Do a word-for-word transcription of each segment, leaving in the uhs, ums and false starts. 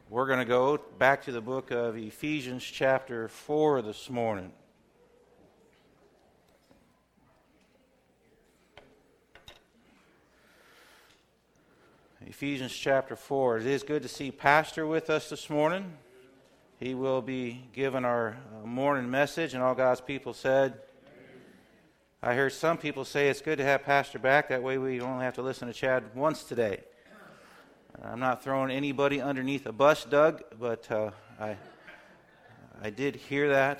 We're going to go back to the book of Ephesians chapter four this morning. Ephesians chapter four. It is good to see Pastor with us this morning. He will be giving our morning message, and all God's people said, I heard some people say it's good to have Pastor back. That way we only have to listen to Chad once today. I'm not throwing anybody underneath a bus, Doug, but uh, I I did hear that.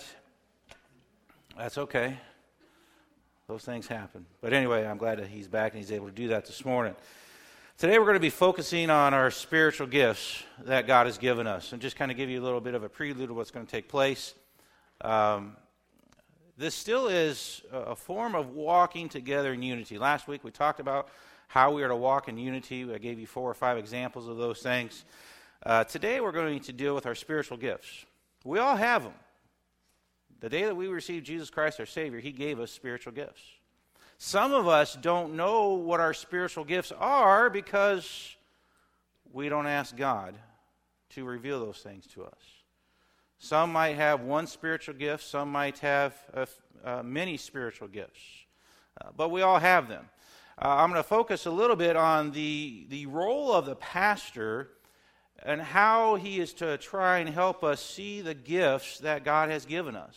That's okay. Those things happen. But anyway, I'm glad that he's back and he's able to do that this morning. Today we're going to be focusing on our spiritual gifts that God has given us, and just kind of give you a little bit of a prelude of what's going to take place. Um, this still is a form of walking together in unity. Last week we talked about how we are to walk in unity. I gave you four or five examples of those things. Uh, today we're going to deal with our spiritual gifts. We all have them. The day that we received Jesus Christ, our Savior, He gave us spiritual gifts. Some of us don't know what our spiritual gifts are because we don't ask God to reveal those things to us. Some might have one spiritual gift. Some might have uh, uh, many spiritual gifts. Uh, but we all have them. Uh, I'm going to focus a little bit on the, the role of the pastor and how he is to try and help us see the gifts that God has given us.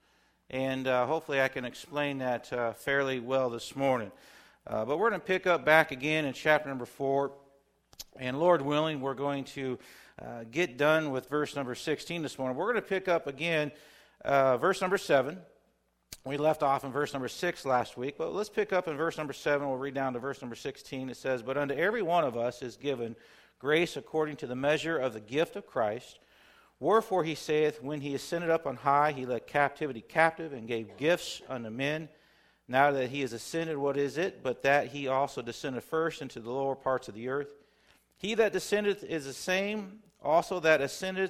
And uh, hopefully I can explain that uh, fairly well this morning. Uh, but we're going to pick up back again in chapter number four. And Lord willing, we're going to uh, get done with verse number sixteen this morning. We're going to pick up again uh, verse number seven. We left off in verse number six last week, but let's pick up in verse number seven. We'll read down to verse number sixteen. It says, But unto every one of us is given grace according to the measure of the gift of Christ. Wherefore he saith, When he ascended up on high, he led captivity captive, and gave gifts unto men. Now that he is ascended, what is it? But that he also descended first into the lower parts of the earth. He that descendeth is the same also that ascended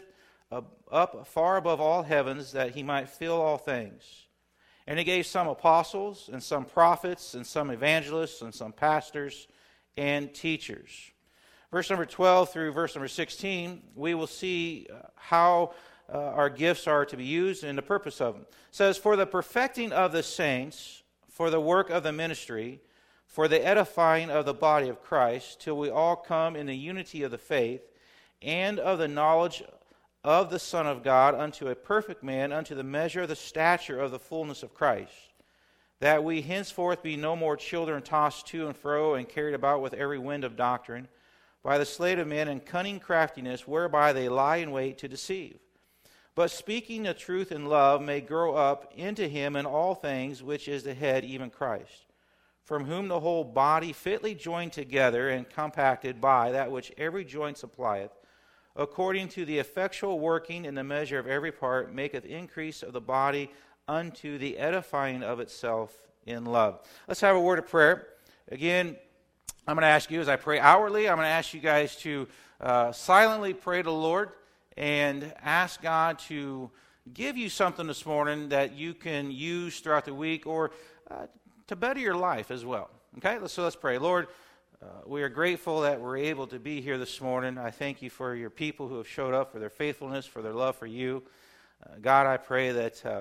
up far above all heavens, that he might fill all things. And he gave some apostles, and some prophets, and some evangelists, and some pastors, and teachers. Verse number twelve through verse number sixteen, we will see how uh, our gifts are to be used and the purpose of them. It says, For the perfecting of the saints, for the work of the ministry, for the edifying of the body of Christ, till we all come in the unity of the faith, and of the knowledge of the Son of God, unto a perfect man, unto the measure of the stature of the fullness of Christ, that we henceforth be no more children tossed to and fro, and carried about with every wind of doctrine, by the sleight of men and cunning craftiness, whereby they lie in wait to deceive. But speaking the truth in love may grow up into him in all things, which is the head, even Christ, from whom the whole body fitly joined together and compacted by that which every joint supplieth, according to the effectual working in the measure of every part, maketh increase of the body unto the edifying of itself in love. Let's have a word of prayer. Again, I'm going to ask you, as I pray outwardly, I'm going to ask you guys to uh, silently pray to the Lord and ask God to give you something this morning that you can use throughout the week or uh, to better your life as well. Okay, so let's pray. Lord, Uh, we are grateful that we're able to be here this morning. I thank you for your people who have showed up, for their faithfulness, for their love for you. Uh, God, I pray that uh,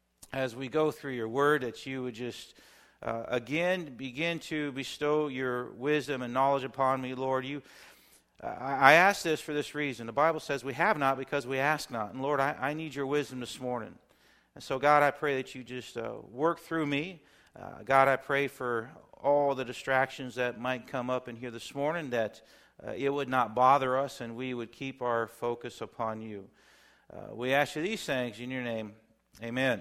as we go through your word, that you would just, uh, again, begin to bestow your wisdom and knowledge upon me, Lord. You, uh, I ask this for this reason. The Bible says we have not because we ask not. And Lord, I, I need your wisdom this morning. And so, God, I pray that you just uh, work through me. Uh, God, I pray for all the distractions that might come up in here this morning, that uh, it would not bother us and we would keep our focus upon you. Uh, we ask you these things in your name. Amen.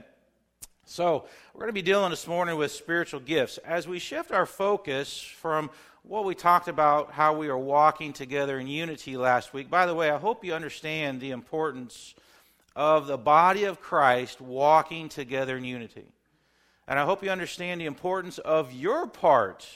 So, we're going to be dealing this morning with spiritual gifts. As we shift our focus from what we talked about, how we are walking together in unity last week. By the way, I hope you understand the importance of the body of Christ walking together in unity. And I hope you understand the importance of your part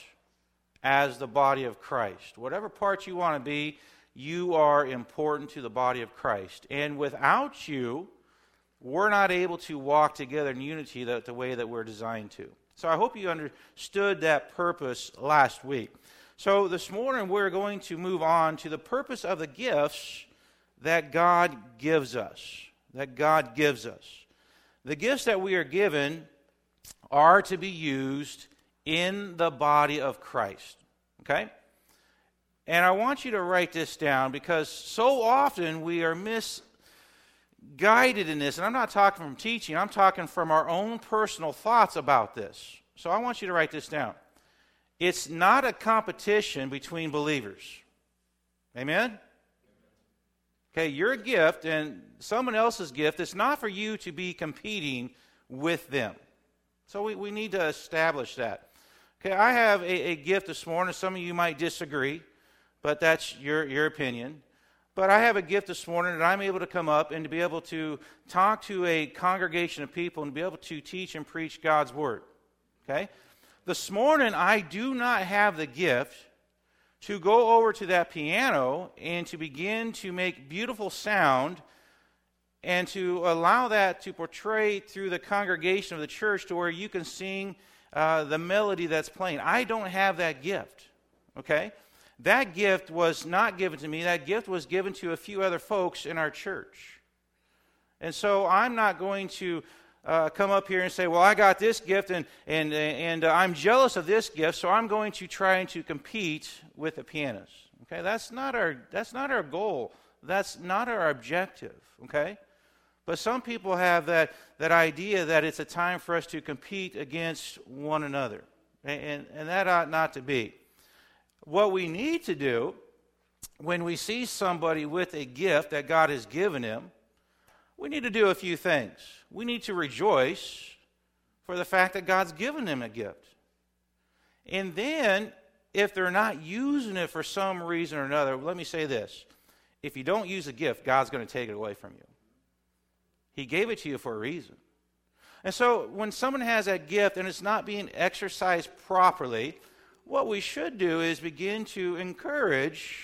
as the body of Christ. Whatever part you want to be, you are important to the body of Christ. And without you, we're not able to walk together in unity the, the way that we're designed to. So I hope you understood that purpose last week. So this morning we're going to move on to the purpose of the gifts that God gives us. That God gives us. The gifts that we are given are to be used in the body of Christ. Okay? And I want you to write this down because so often we are misguided in this. And I'm not talking from teaching. I'm talking from our own personal thoughts about this. So I want you to write this down. It's not a competition between believers. Amen? Okay, your gift and someone else's gift, it's not for you to be competing with them. So we, we need to establish that. Okay, I have a, a gift this morning. Some of you might disagree, but that's your, your opinion. But I have a gift this morning that I'm able to come up and to be able to talk to a congregation of people and be able to teach and preach God's Word. Okay? This morning, I do not have the gift to go over to that piano and to begin to make beautiful sound and to allow that to portray through the congregation of the church to where you can sing uh, the melody that's playing. I don't have that gift, okay? That gift was not given to me. That gift was given to a few other folks in our church. And so I'm not going to Uh, come up here and say, well, I got this gift and and and uh, I'm jealous of this gift, so I'm going to try and to compete with the pianist. Okay, that's not our that's not our goal. That's not our objective. Okay, but some people have that that idea that it's a time for us to compete against one another, and and, and that ought not to be. What we need to do when we see somebody with a gift that God has given him, we need to do a few things. We need to rejoice for the fact that God's given them a gift. And then, if they're not using it for some reason or another, let me say this. If you don't use a gift, God's going to take it away from you. He gave it to you for a reason. And so, when someone has that gift and it's not being exercised properly, what we should do is begin to encourage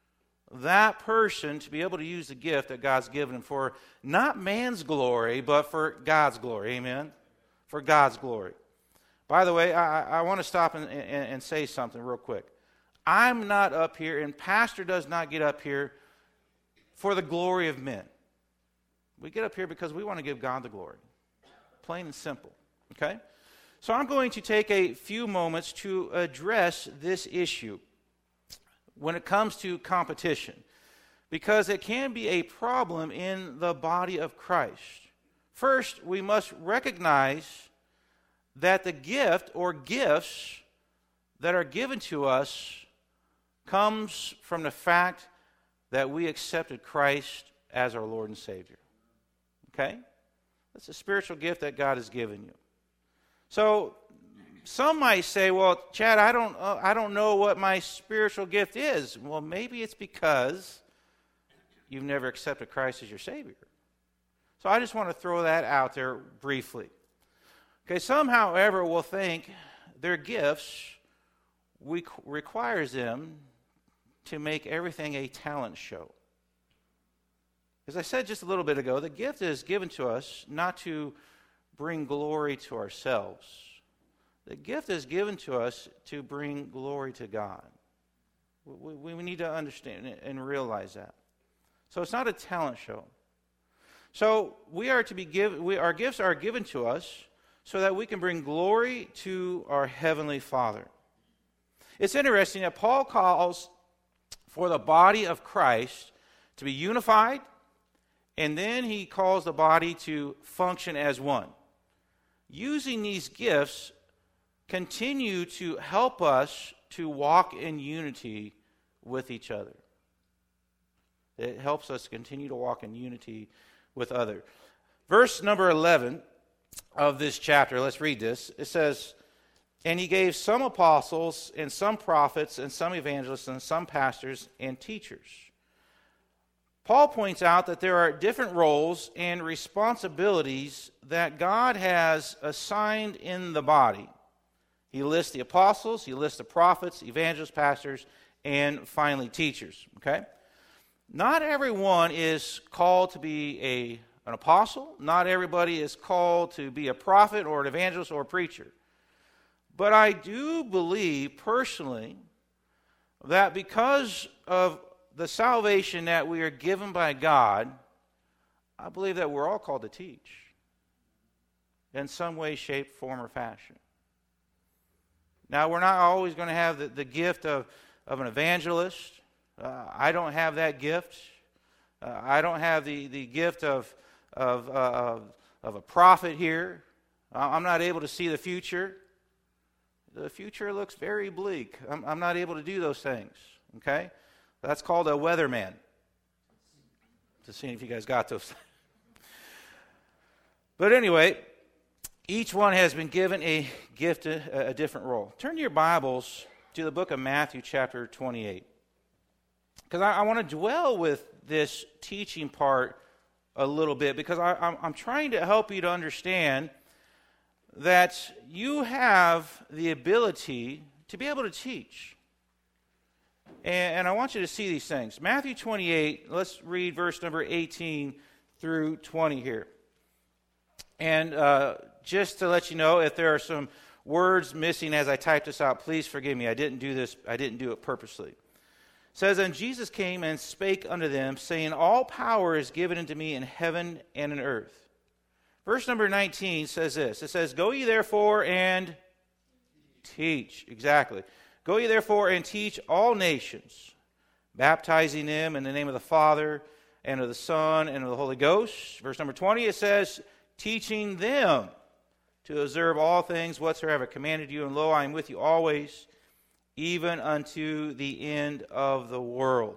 that person to be able to use the gift that God's given him for not man's glory, but for God's glory. Amen? For God's glory. By the way, I, I want to stop and, and, and say something real quick. I'm not up here, and Pastor does not get up here for the glory of men. We get up here because we want to give God the glory. Plain and simple. Okay? So I'm going to take a few moments to address this issue when it comes to competition, because it can be a problem in the body of Christ. First, we must recognize that the gift or gifts that are given to us comes from the fact that we accepted Christ as our Lord and Savior. Okay? That's a spiritual gift that God has given you. So, some might say, well, Chad, I don't, uh, I don't know what my spiritual gift is. Well, maybe it's because you've never accepted Christ as your Savior. So I just want to throw that out there briefly. Okay, some, however, will think their gifts we, requires them to make everything a talent show. As I said just a little bit ago, the gift is given to us not to bring glory to ourselves. The gift is given to us to bring glory to God. We, we need to understand and realize that. So it's not a talent show. So we are to be given. We, our gifts are given to us so that we can bring glory to our Heavenly Father. It's interesting that Paul calls for the body of Christ to be unified, and then he calls the body to function as one. Using these gifts continue to help us to walk in unity with each other. It helps us continue to walk in unity with others. Verse number eleven of this chapter, let's read this. It says, "And he gave some apostles, and some prophets, and some evangelists, and some pastors and teachers." Paul points out that there are different roles and responsibilities that God has assigned in the body. He lists the apostles, he lists the prophets, evangelists, pastors, and finally teachers. Okay? Not everyone is called to be a, an apostle. Not everybody is called to be a prophet or an evangelist or a preacher. But I do believe personally that because of the salvation that we are given by God, I believe that we're all called to teach in some way, shape, form, or fashion. Now, we're not always going to have the, the gift of, of an evangelist. Uh, I don't have that gift. Uh, I don't have the, the gift of, of, uh, of, of a prophet here. I'm not able to see the future. The future looks very bleak. I'm, I'm not able to do those things. Okay? That's called a weatherman. Just seeing if you guys got those. But anyway, each one has been given a gift, a, a different role. Turn your Bibles to the book of Matthew chapter twenty-eight. Because I, I want to dwell with this teaching part a little bit, because I, I'm, I'm trying to help you to understand that you have the ability to be able to teach. And, and I want you to see these things. Matthew twenty-eight, let's read verse number eighteen through twenty here. And uh, just to let you know, if there are some words missing as I type this out, please forgive me. I didn't do this, I didn't do it purposely. It says, "And Jesus came and spake unto them, saying, All power is given unto me in heaven and in earth." Verse number nineteen says this. It says, "Go ye therefore and teach." Exactly. "Go ye therefore and teach all nations, baptizing them in the name of the Father and of the Son and of the Holy Ghost." Verse number twenty, it says, "Teaching them to observe all things whatsoever I commanded you, and lo, I am with you always, even unto the end of the world."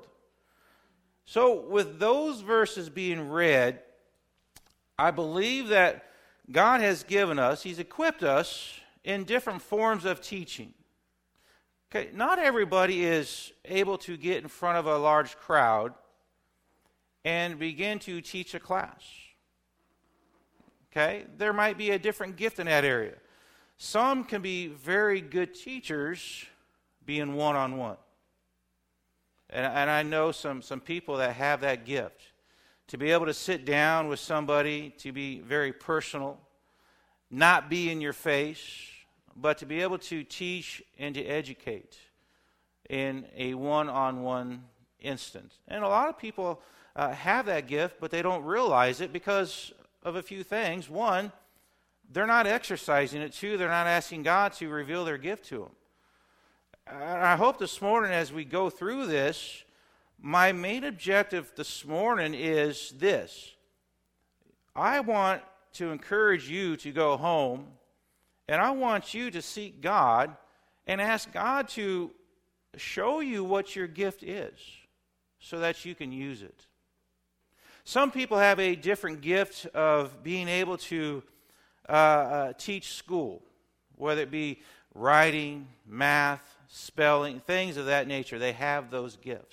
So with those verses being read, I believe that God has given us, He's equipped us in different forms of teaching. Okay, not everybody is able to get in front of a large crowd and begin to teach a class. Okay, there might be a different gift in that area. Some can be very good teachers being one-on-one. And, and I know some, some people that have that gift. To be able to sit down with somebody, to be very personal, not be in your face, but to be able to teach and to educate in a one-on-one instance. And a lot of people uh, have that gift, but they don't realize it because of a few things. One, they're not exercising it. Two, they're not asking God to reveal their gift to them. And I hope this morning as we go through this, my main objective this morning is this. I want to encourage you to go home, and I want you to seek God and ask God to show you what your gift is so that you can use it. Some people have a different gift of being able to uh, uh, teach school, whether it be writing, math, spelling, things of that nature. They have those gifts.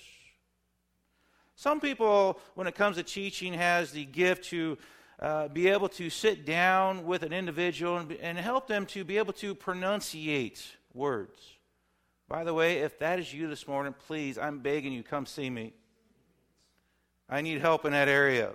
Some people, when it comes to teaching, has the gift to uh, be able to sit down with an individual and, and help them to be able to pronunciate words. By the way, if that is you this morning, please, I'm begging you, come see me. I need help in that area.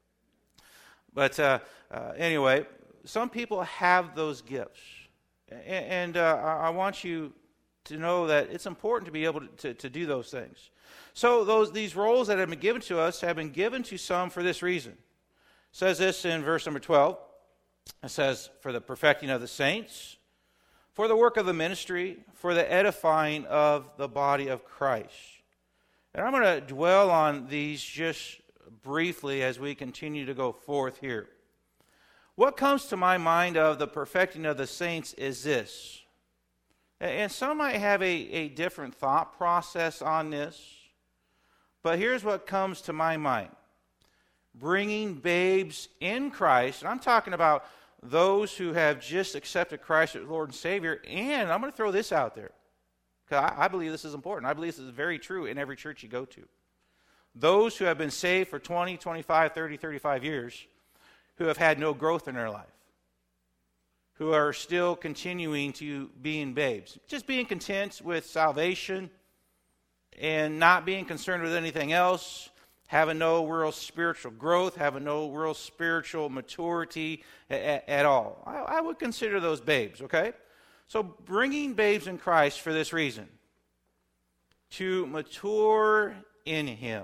But uh, uh, anyway, some people have those gifts. And, and uh, I want you to know that it's important to be able to, to, to do those things. So those these roles that have been given to us have been given to some for this reason. It says this in verse number twelve. It says, "For the perfecting of the saints, for the work of the ministry, for the edifying of the body of Christ." And I'm going to dwell on these just briefly as we continue to go forth here. What comes to my mind of the perfecting of the saints is this. And some might have a, a different thought process on this. But here's what comes to my mind. Bringing babes in Christ. And I'm talking about those who have just accepted Christ as Lord and Savior. And I'm going to throw this out there. Because I, I believe this is important. I believe this is very true in every church you go to. Those who have been saved for twenty, twenty-five, thirty, thirty-five years, who have had no growth in their life, who are still continuing to being babes, just being content with salvation and not being concerned with anything else, having no real spiritual growth, having no real spiritual maturity at, at all. I, I would consider those babes, okay? So bringing babes in Christ for this reason, to mature in Him.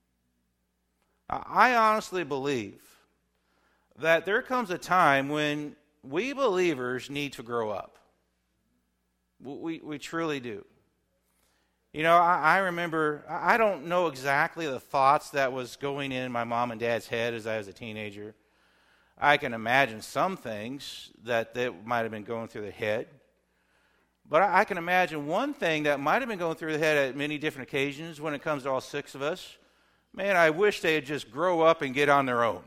I honestly believe that there comes a time when we believers need to grow up. We, we truly do. You know, I, I remember, I don't know exactly the thoughts that was going in my mom and dad's head as I was a teenager. I can imagine some things that they might have been going through the head. But I, I can imagine one thing that might have been going through the head at many different occasions when it comes to all six of us. Man, I wish they'd just grow up and get on their own.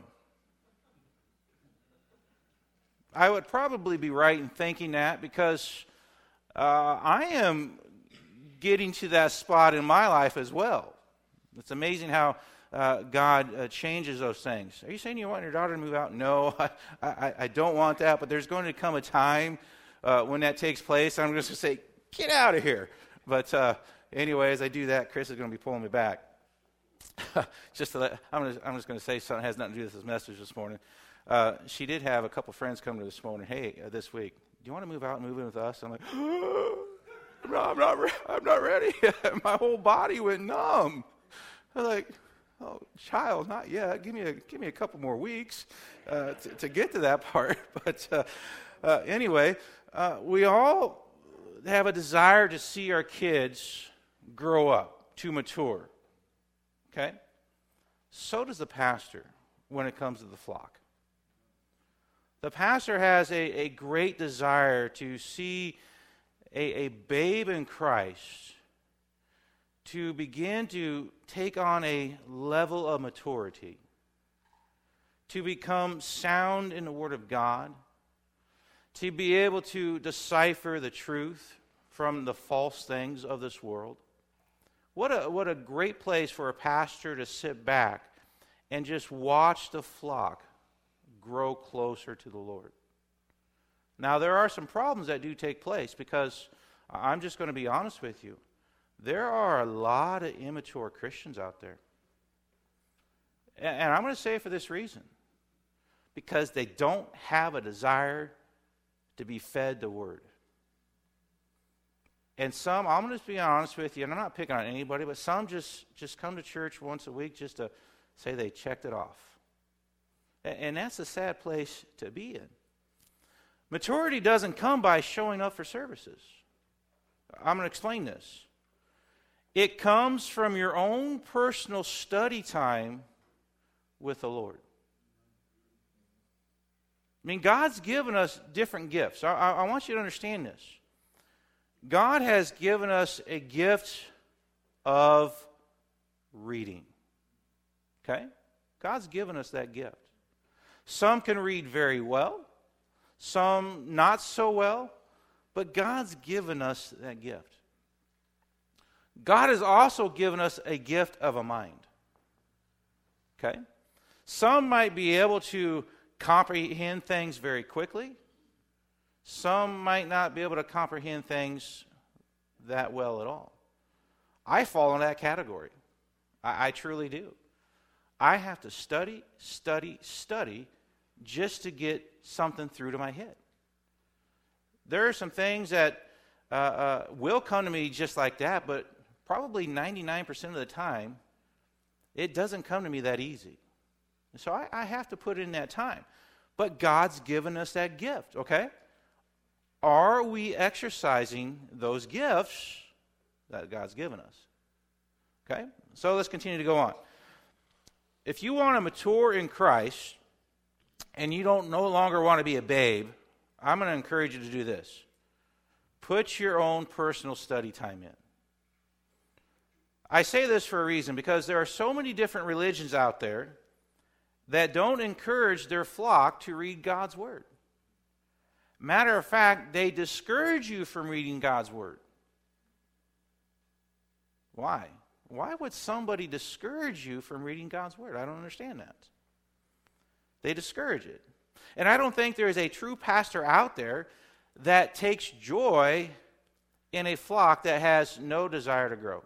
I would probably be right in thinking that because uh, I am getting to that spot in my life as well. It's amazing how uh, God uh, changes those things. Are you saying you want your daughter to move out? No, I, I, I don't want that, but there's going to come a time uh, when that takes place. I'm just going to say, get out of here. But uh, anyway, as I do that, Chris is going to be pulling me back. just to let, I'm, just, I'm just going to say something that has nothing to do with this message this morning. Uh, she did have a couple friends come to this morning. Hey, uh, this week, do you want to move out and move in with us? I'm like, oh, I'm not, I'm not, re- I'm not ready. My whole body went numb. I'm like, oh, child, not yet. Give me a, give me a couple more weeks uh, to, to get to that part. But uh, uh, anyway, uh, we all have a desire to see our kids grow up, to mature. Okay? So does the pastor when it comes to the flock. The pastor has a, a great desire to see a, a babe in Christ to begin to take on a level of maturity, to become sound in the Word of God, to be able to decipher the truth from the false things of this world. What a, what a great place for a pastor to sit back and just watch the flock grow closer to the Lord. Now, there are some problems that do take place because I'm just going to be honest with you. There are a lot of immature Christians out there. And, and I'm going to say it for this reason. Because they don't have a desire to be fed the Word. And some, I'm going to be honest with you, and I'm not picking on anybody, but some just, just come to church once a week just to say they checked it off. And, and that's a sad place to be in. Maturity doesn't come by showing up for services. I'm going to explain this. It comes from your own personal study time with the Lord. I mean, God's given us different gifts. I, I, I want you to understand this. God has given us a gift of reading. Okay? God's given us that gift. Some can read very well. Some not so well, but God's given us that gift. God has also given us a gift of a mind. Okay? Some might be able to comprehend things very quickly. Some might not be able to comprehend things that well at all. I fall in that category. I, I truly do. I have to study, study, study just to get something through to my head. There are some things that uh, uh, will come to me just like that, but probably ninety-nine percent of the time, it doesn't come to me that easy. So I, I have to put in that time. But God's given us that gift, okay? Are we exercising those gifts that God's given us? Okay? So let's continue to go on. If you want to mature in Christ, and you don't no longer want to be a babe, I'm going to encourage you to do this. Put your own personal study time in. I say this for a reason, because there are so many different religions out there that don't encourage their flock to read God's Word. Matter of fact, they discourage you from reading God's Word. Why? Why would somebody discourage you from reading God's Word? I don't understand that. They discourage it. And I don't think there is a true pastor out there that takes joy in a flock that has no desire to grow.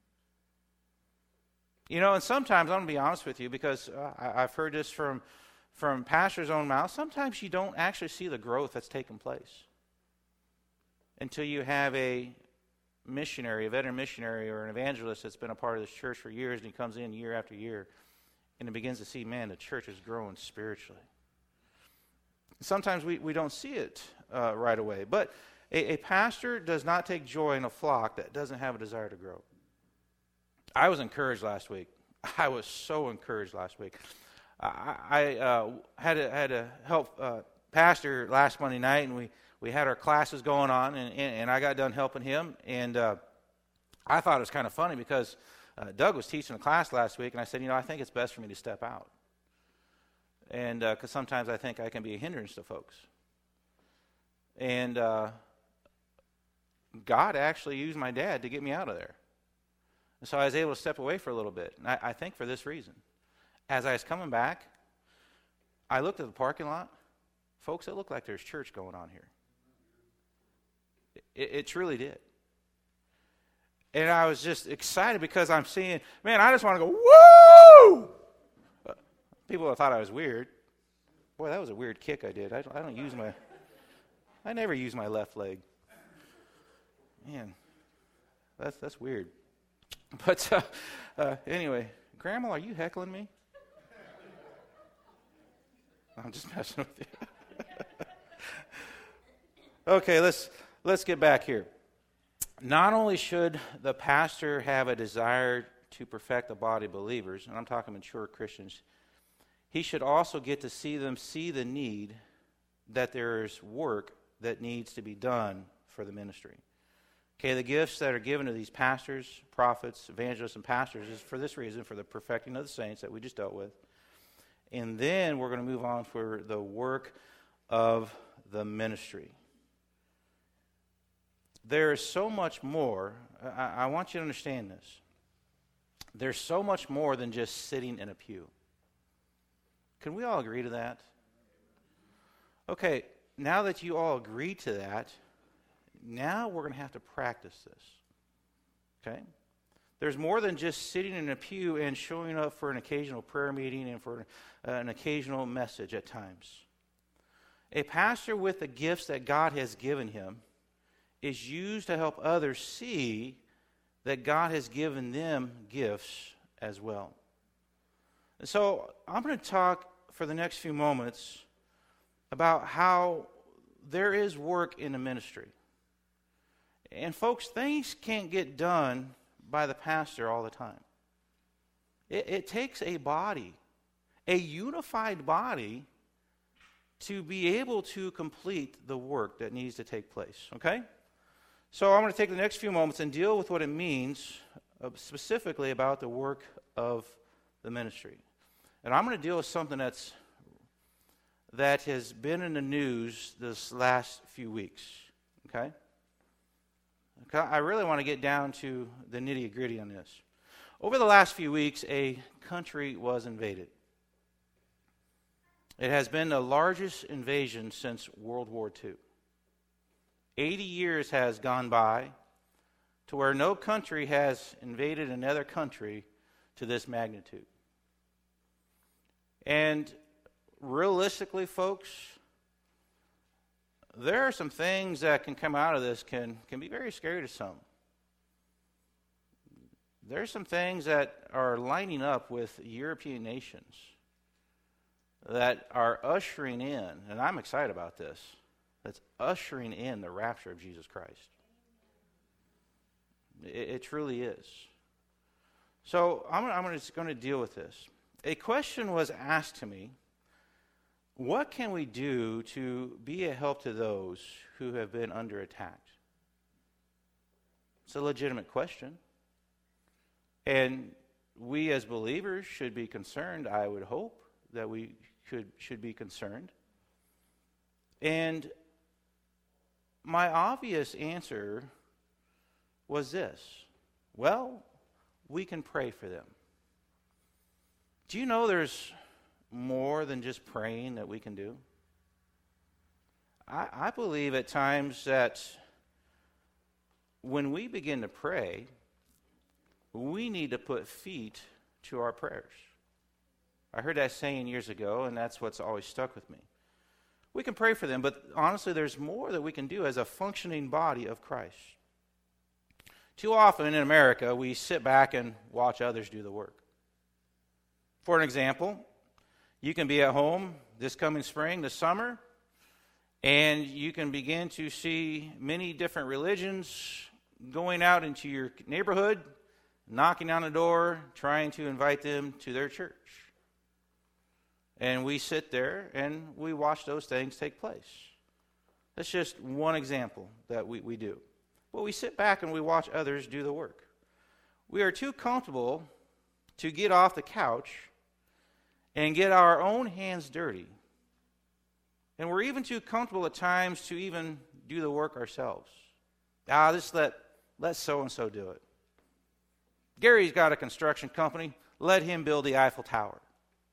You know, and sometimes, I'm going to be honest with you, because uh, I, I've heard this from, from pastors' own mouth, sometimes you don't actually see the growth that's taken place until you have a missionary, a veteran missionary or an evangelist that's been a part of this church for years, and he comes in year after year, and he begins to see, man, the church is growing spiritually. Sometimes we, we don't see it uh, right away, but a, a pastor does not take joy in a flock that doesn't have a desire to grow. I was encouraged last week. I was so encouraged last week. I, I uh, had to, had to help uh, pastor last Monday night, and we, we had our classes going on, and, and, and I got done helping him, and uh, I thought it was kind of funny because uh, Doug was teaching a class last week, and I said, you know, I think it's best for me to step out. And because uh, sometimes I think I can be a hindrance to folks. And uh, God actually used my dad to get me out of there. And so I was able to step away for a little bit. And I, I think for this reason. As I was coming back, I looked at the parking lot. Folks, it looked like there's church going on here. It, it truly did. And I was just excited because I'm seeing, man, I just want to go, woo! People thought I was weird. Boy, that was a weird kick I did. I don't, I don't use my, I never use my left leg. Man, that's that's weird. But uh, uh, anyway, Grandma, are you heckling me? I'm just messing with you. Okay, let's let's get back here. Not only should the pastor have a desire to perfect the body of believers, and I'm talking mature Christians, he should also get to see them see the need that there is work that needs to be done for the ministry. Okay, the gifts that are given to these pastors, prophets, evangelists, and pastors is for this reason, for the perfecting of the saints that we just dealt with. And then we're going to move on for the work of the ministry. There is so much more. I, I want you to understand this. There's so much more than just sitting in a pew. Can we all agree to that? Okay, now that you all agree to that, now we're going to have to practice this. Okay? There's more than just sitting in a pew and showing up for an occasional prayer meeting and for uh, an occasional message at times. A pastor with the gifts that God has given him is used to help others see that God has given them gifts as well. And so I'm going to talk for the next few moments about how there is work in the ministry. And folks, things can't get done by the pastor all the time. It, it takes a body, a unified body, to be able to complete the work that needs to take place. Okay? So I'm going to take the next few moments and deal with what it means uh, specifically about the work of the ministry. And I'm going to deal with something that's that has been in the news this last few weeks. Okay? Okay, I really want to get down to the nitty-gritty on this. Over the last few weeks, a country was invaded. It has been the largest invasion since World War Two. eighty years has gone by to where no country has invaded another country to this magnitude. And realistically, folks, there are some things that can come out of this can, can be very scary to some. There are some things that are lining up with European nations that are ushering in, and I'm excited about this, that's ushering in the rapture of Jesus Christ. It, it truly is. So I'm, I'm just going to deal with this. A question was asked to me, what can we do to be a help to those who have been under attack? It's a legitimate question. And we as believers should be concerned. I would hope that we should, should be concerned. And my obvious answer was this. Well, we can pray for them. Do you know there's more than just praying that we can do? I, I believe at times that when we begin to pray, we need to put feet to our prayers. I heard that saying years ago, and that's what's always stuck with me. We can pray for them, but honestly, there's more that we can do as a functioning body of Christ. Too often in America, we sit back and watch others do the work. For an example, you can be at home this coming spring, this summer, and you can begin to see many different religions going out into your neighborhood, knocking on the door, trying to invite them to their church. And we sit there and we watch those things take place. That's just one example that we, we do. But we sit back and we watch others do the work. We are too comfortable to get off the couch and get our own hands dirty. And we're even too comfortable at times to even do the work ourselves. Ah, just let, let so-and-so do it. Gary's got a construction company. Let him build the Eiffel Tower.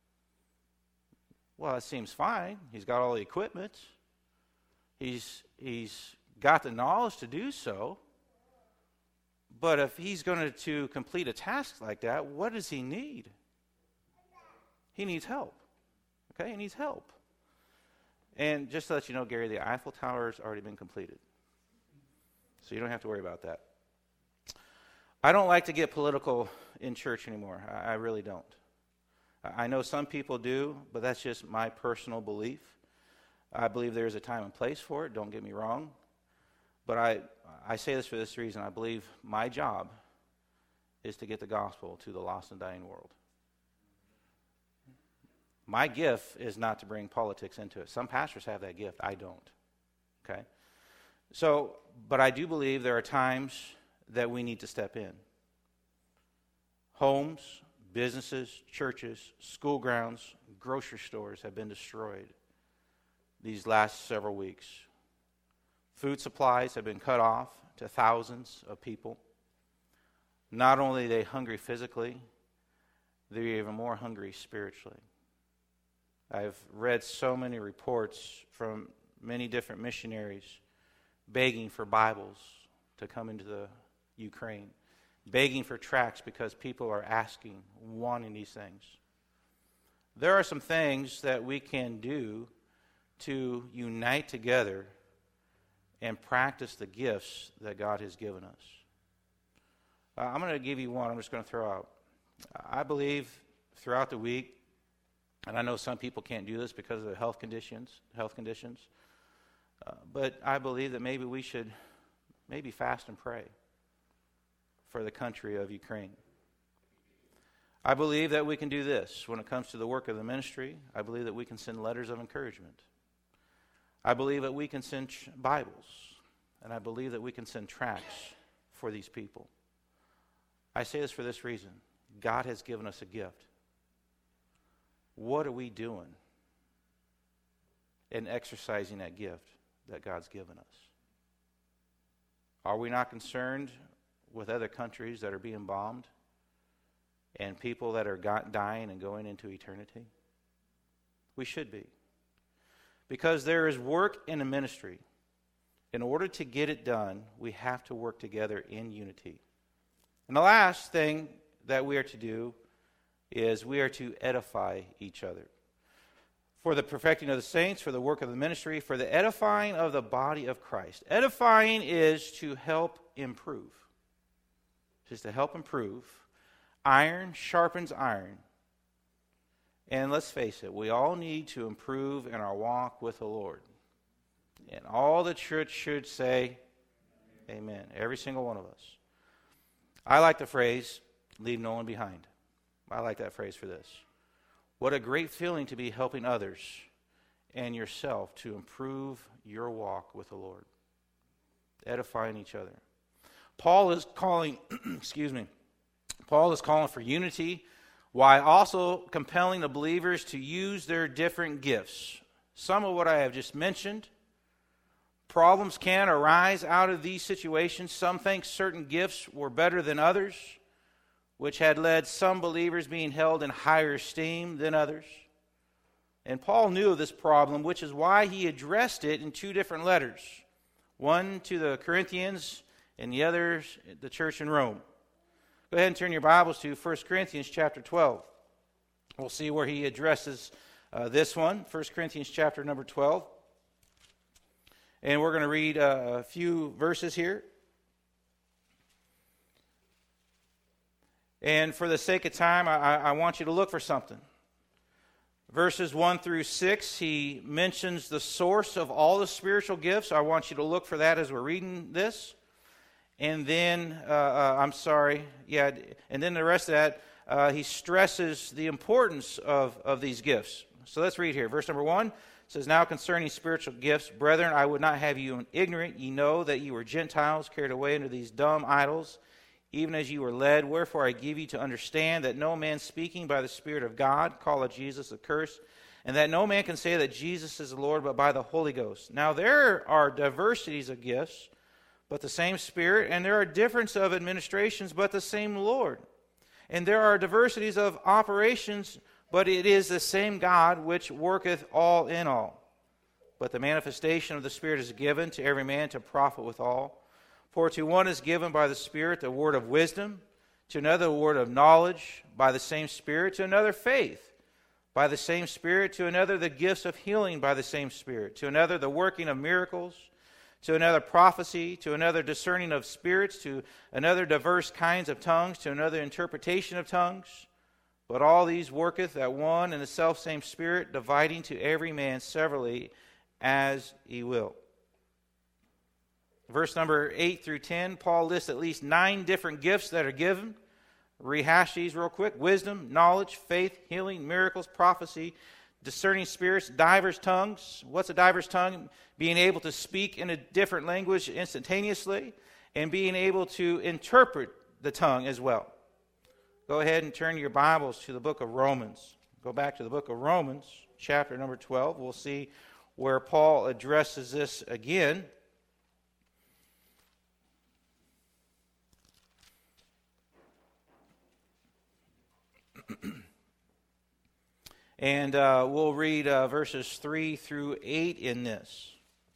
Well, that seems fine. He's got all the equipment. He's, he's got the knowledge to do so. But if he's going to, to complete a task like that, what does he need? He needs help. Okay, he needs help. And just to let you know, Gary, the Eiffel Tower has already been completed. So you don't have to worry about that. I don't like to get political in church anymore. I, I really don't. I know some people do, but that's just my personal belief. I believe there's a time and place for it, don't get me wrong. But I, I say this for this reason. I believe my job is to get the gospel to the lost and dying world. My gift is not to bring politics into it. Some pastors have that gift. I don't. Okay? So, but I do believe there are times that we need to step in. Homes, businesses, churches, school grounds, grocery stores have been destroyed these last several weeks. Food supplies have been cut off to thousands of people. Not only are they hungry physically, they're even more hungry spiritually. I've read so many reports from many different missionaries begging for Bibles to come into the Ukraine, begging for tracts because people are asking, wanting these things. There are some things that we can do to unite together and practice the gifts that God has given us. Uh, I'm going to give you one I'm just going to throw out. I believe throughout the week, and I know some people can't do this because of the health conditions, health conditions, uh, but I believe that maybe we should maybe fast and pray for the country of Ukraine. I believe that we can do this when it comes to the work of the ministry. I believe that we can send letters of encouragement. I believe that we can send Bibles, and I believe that we can send tracts for these people. I say this for this reason. God has given us a gift. What are we doing in exercising that gift that God's given us? Are we not concerned with other countries that are being bombed and people that are got, dying and going into eternity? We should be. Because there is work in the ministry. In order to get it done, we have to work together in unity. And the last thing that we are to do is we are to edify each other. For the perfecting of the saints, for the work of the ministry, for the edifying of the body of Christ. Edifying is to help improve. Just to help improve. Iron sharpens iron. And let's face it, we all need to improve in our walk with the Lord. And all the church should say, amen. Every single one of us. I like the phrase, leave no one behind. I like that phrase for this. What a great feeling to be helping others and yourself to improve your walk with the Lord. Edifying each other. Paul is calling, excuse me, Paul is calling for unity while also compelling the believers to use their different gifts. Some of what I have just mentioned. Problems can arise out of these situations. Some think certain gifts were better than others, which had led some believers being held in higher esteem than others. And Paul knew of this problem, which is why he addressed it in two different letters. One to the Corinthians and the other the church in Rome. Go ahead and turn your Bibles to First Corinthians chapter twelve. We'll see where he addresses uh, this one. First Corinthians chapter number twelve. And we're going to read uh, a few verses here. And for the sake of time, I, I want you to look for something. Verses one through six, he mentions the source of all the spiritual gifts. I want you to look for that as we're reading this. And then, uh, uh, I'm sorry, yeah, and then the rest of that, uh, he stresses the importance of, of these gifts. So let's read here. Verse number one says, "Now concerning spiritual gifts, brethren, I would not have you ignorant. Ye know that ye were Gentiles, carried away into these dumb idols, even as you were led. Wherefore I give you to understand that no man speaking by the Spirit of God calleth Jesus accursed, and that no man can say that Jesus is the Lord but by the Holy Ghost. Now there are diversities of gifts, but the same Spirit, and there are differences of administrations, but the same Lord. And there are diversities of operations, but it is the same God which worketh all in all. But the manifestation of the Spirit is given to every man to profit withal. For to one is given by the Spirit the word of wisdom, to another the word of knowledge by the same Spirit, to another faith by the same Spirit, to another the gifts of healing by the same Spirit, to another the working of miracles, to another prophecy, to another discerning of spirits, to another diverse kinds of tongues, to another interpretation of tongues. But all these worketh at one and the selfsame Spirit, dividing to every man severally as he will." Verse number eight through ten, Paul lists at least nine different gifts that are given. Rehash these real quick. Wisdom, knowledge, faith, healing, miracles, prophecy, discerning spirits, diverse tongues. What's a diverse tongue? Being able to speak in a different language instantaneously and being able to interpret the tongue as well. Go ahead and turn your Bibles to the book of Romans. Go back to the book of Romans, chapter number twelve. We'll see where Paul addresses this again. And uh, we'll read uh, verses three through eight in this.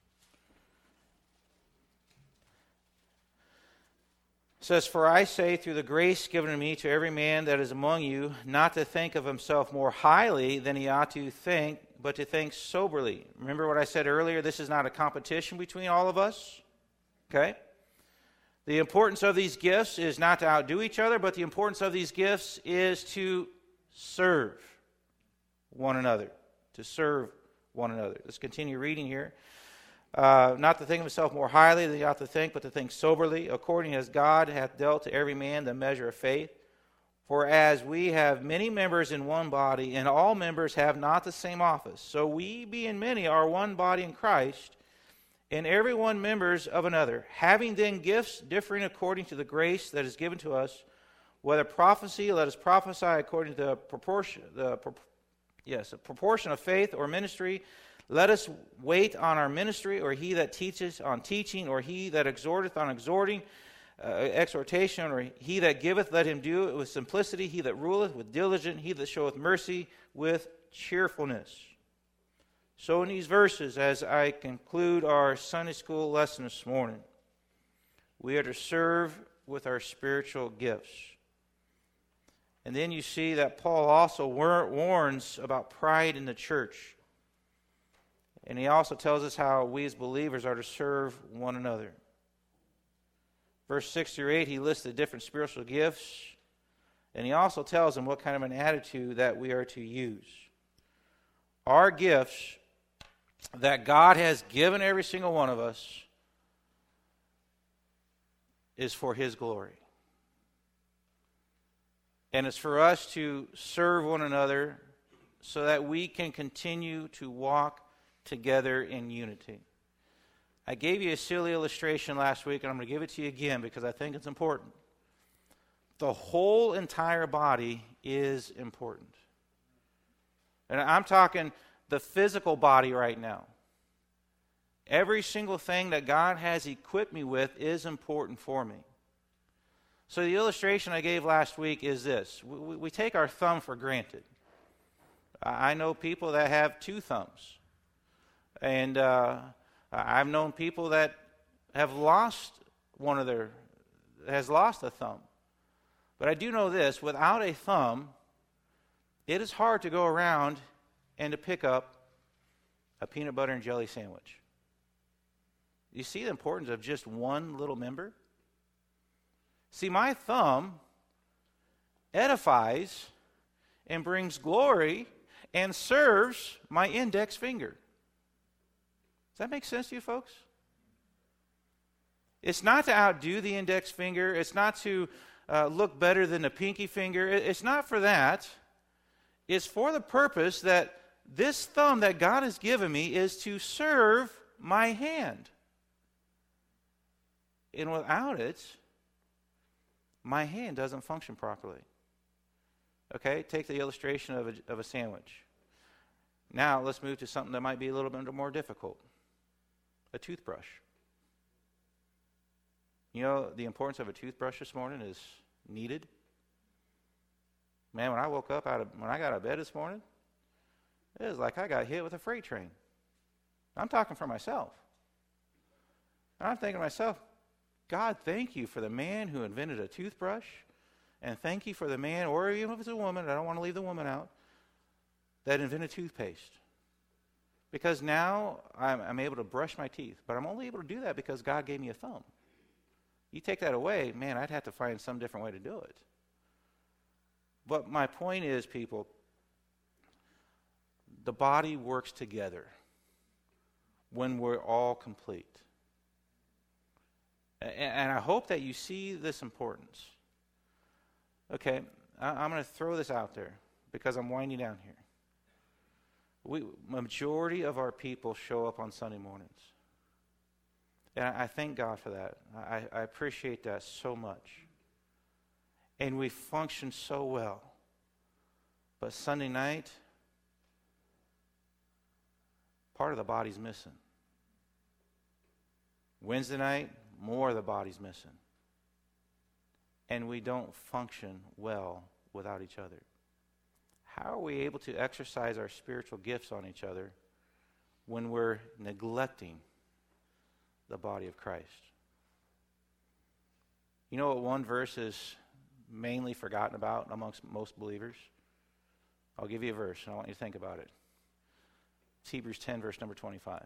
It says, "For I say, through the grace given to me, to every man that is among you, not to think of himself more highly than he ought to think, but to think soberly." Remember what I said earlier? This is not a competition between all of us. Okay? The importance of these gifts is not to outdo each other, but the importance of these gifts is to serve one another. To serve one another. Let's continue reading here. Uh, not to think of himself more highly than he ought to think, but to think soberly, according as God hath dealt to every man the measure of faith. For as we have many members in one body, and all members have not the same office, so we, being many, are one body in Christ, and every one members of another. Having then gifts differing according to the grace that is given to us, whether prophecy, let us prophesy according to the proportion, the yes, a proportion of faith, or ministry. Let us wait on our ministry, or he that teacheth on teaching, or he that exhorteth on exhorting, uh, exhortation, or he that giveth, let him do it with simplicity. He that ruleth with diligence, he that showeth mercy with cheerfulness. So in these verses, as I conclude our Sunday school lesson this morning, we are to serve with our spiritual gifts. And then you see that Paul also war- warns about pride in the church. And he also tells us how we as believers are to serve one another. Verse six through eight, he lists the different spiritual gifts. And he also tells them what kind of an attitude that we are to use. Our gifts that God has given every single one of us is for his glory. And it's for us to serve one another so that we can continue to walk together in unity. I gave you a silly illustration last week, and I'm going to give it to you again because I think it's important. The whole entire body is important. And I'm talking the physical body right now. Every single thing that God has equipped me with is important for me. So the illustration I gave last week is this. We, we take our thumb for granted. I know people that have two thumbs. And uh, I've known people that have lost one of their, has lost a thumb. But I do know this, without a thumb, it is hard to go around and to pick up a peanut butter and jelly sandwich. You see the importance of just one little member? See, my thumb edifies and brings glory and serves my index finger. Does that make sense to you folks? It's not to outdo the index finger. It's not to uh, look better than the pinky finger. It's not for that. It's for the purpose that this thumb that God has given me is to serve my hand. And without it, my hand doesn't function properly. Okay, take the illustration of a, of a sandwich. Now let's move to something that might be a little bit more difficult. A toothbrush. You know, the importance of a toothbrush this morning is needed. Man, when I woke up out of, when I got out of bed this morning, it was like I got hit with a freight train. I'm talking for myself. And I'm thinking to myself, God, thank you for the man who invented a toothbrush, and thank you for the man, or even if it's a woman, I don't want to leave the woman out, that invented toothpaste. Because now I'm, I'm able to brush my teeth, but I'm only able to do that because God gave me a thumb. You take that away, man, I'd have to find some different way to do it. But my point is, people, the body works together when we're all complete. And I hope that you see this importance. Okay, I'm going to throw this out there because I'm winding down here. We, majority of our people show up on Sunday mornings. And I thank God for that. I, I appreciate that so much. And we function so well. But Sunday night, part of the body's missing. Wednesday night, more of the body's missing. And we don't function well without each other. How are we able to exercise our spiritual gifts on each other when we're neglecting the body of Christ? You know what one verse is mainly forgotten about amongst most believers? I'll give you a verse, and I want you to think about it. It's Hebrews ten, verse number twenty-five.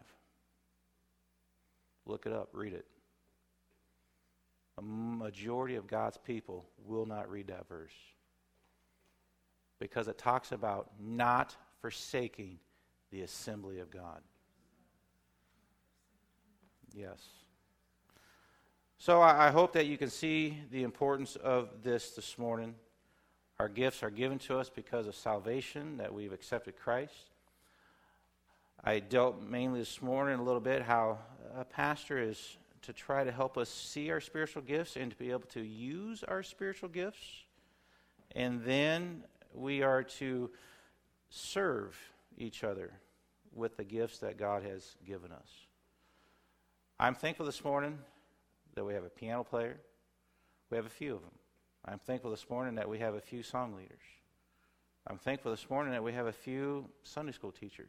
Look it up, read it. A majority of God's people will not read that verse because it talks about not forsaking the assembly of God. Yes. So I, I hope that you can see the importance of this this morning. Our gifts are given to us because of salvation, that we've accepted Christ. I dealt mainly this morning a little bit how a pastor is to try to help us see our spiritual gifts and to be able to use our spiritual gifts. And then we are to serve each other with the gifts that God has given us. I'm thankful this morning that we have a piano player. We have a few of them. I'm thankful this morning that we have a few song leaders. I'm thankful this morning that we have a few Sunday school teachers.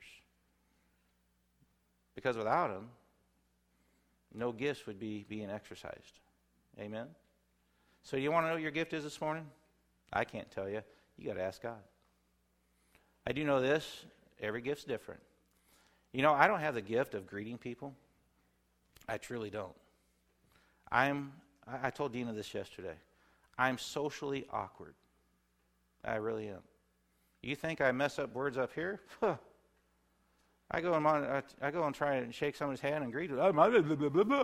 Because without them, no gifts would be being exercised. Amen? So you want to know what your gift is this morning? I can't tell you. You got to ask God. I do know this. Every gift's different. You know, I don't have the gift of greeting people. I truly don't. I'm, I told Dina this yesterday. I'm socially awkward. I really am. You think I mess up words up here? Huh. I go and I go and try and shake someone's hand and greet them. Oh, blah, blah, blah, blah, blah.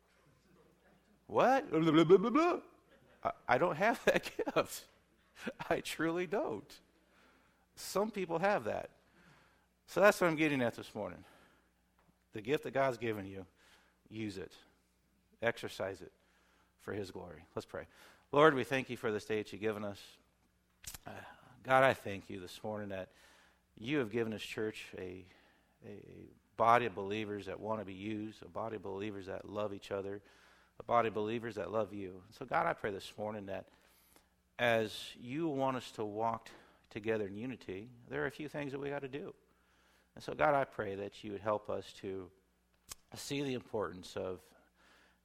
What? Blah, blah, blah, blah, blah. I, I don't have that gift. I truly don't. Some people have that. So that's what I'm getting at this morning. The gift that God's given you, use it. Exercise it for His glory. Let's pray. Lord, we thank you for this day that you've given us. Uh, God, I thank you this morning that you have given this church a A body of believers that want to be used, a body of believers that love each other, a body of believers that love you. So God, I pray this morning that as you want us to walk together in unity, there are a few things that we got to do. And so God, I pray that you would help us to see the importance of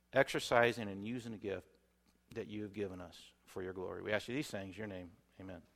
exercising and using the gift that you have given us for your glory. We ask you these things in your name. Amen.